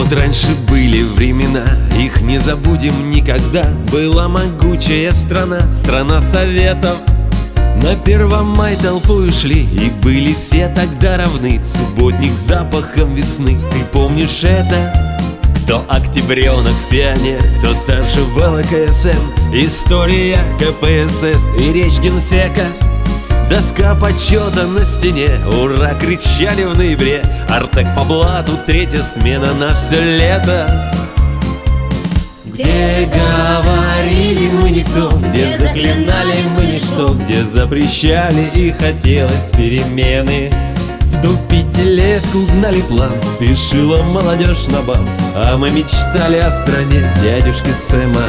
Вот раньше были времена, их не забудем никогда. Была могучая страна, страна Советов. На 1 мая толпой шли, и были все тогда равны. Субботник с запахом весны, ты помнишь это? Кто октябренок, пионер, кто старше в ЛКСМ, история КПСС и речь генсека. Доска почета на стене, ура, кричали в ноябре. Артек по блату, 3-я смена на все лето. Где говорили мы никто, где заклинали мы ничто, где запрещали и хотелось перемены. В ту 5-летку гнали план, спешила молодежь на бал, а мы мечтали о стране дядюшки Сэма.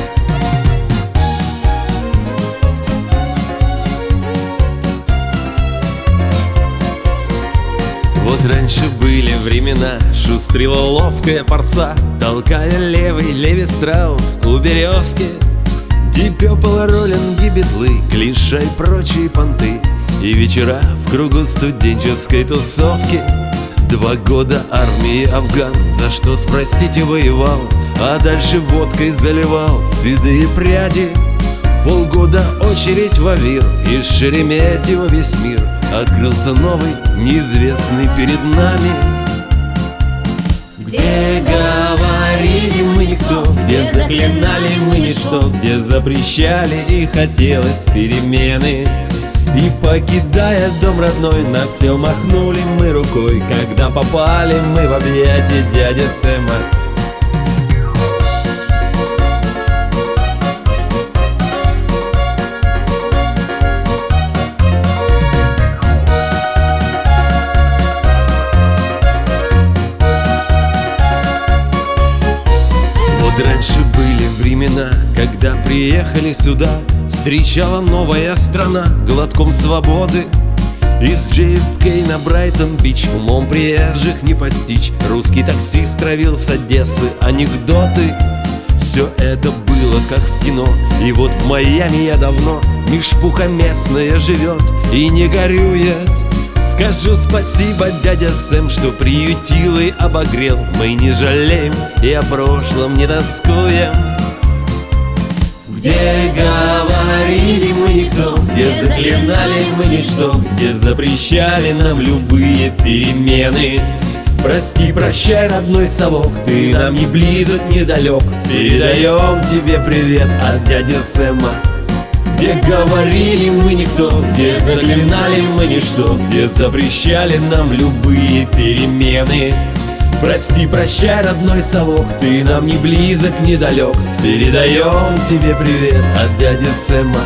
Вот раньше были времена, шустрила ловкая форца, толкая левый Леви Страус у березки. Deep Purple, роллинги, битлы, клише и прочие понты, и вечера в кругу студенческой тусовки. 2 года армии Афган, за что, спросите, воевал, а дальше водкой заливал седые пряди. Полгода очередь в Авир, из Шереметьево весь мир открылся новый, неизвестный перед нами. Где говорили мы никто, где заклинали мы ничто, где запрещали и хотелось перемены. И покидая дом родной, на все махнули мы рукой, когда попали мы в объятия дяди Сэма. Вот раньше были времена, когда приехали сюда, встречала новая страна глотком свободы. Из JFK на Брайтон-Бич, умом приезжих не постичь. Русский таксист травил с Одессы анекдоты. Все это было как в кино, и вот в Майами я давно. Мишпуха местная живет и не горюет. Скажу спасибо, дядя Сэм, что приютил и обогрел. Мы не жалеем и о прошлом не тоскуем. Где говорили мы никто, где заклинали мы ничто, где запрещали нам любые перемены. Прости, прощай, родной совок, ты нам не близок, не далек. Передаем тебе привет от дяди Сэма. Где говорили мы никто, где заклинали мы ничто, где запрещали нам любые перемены. Прости, прощай, родной совок, ты нам не близок, не далек. Передаем тебе привет от дяди Сэма.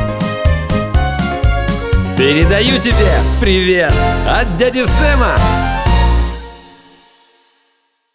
Передаю тебе привет от дяди Сэма.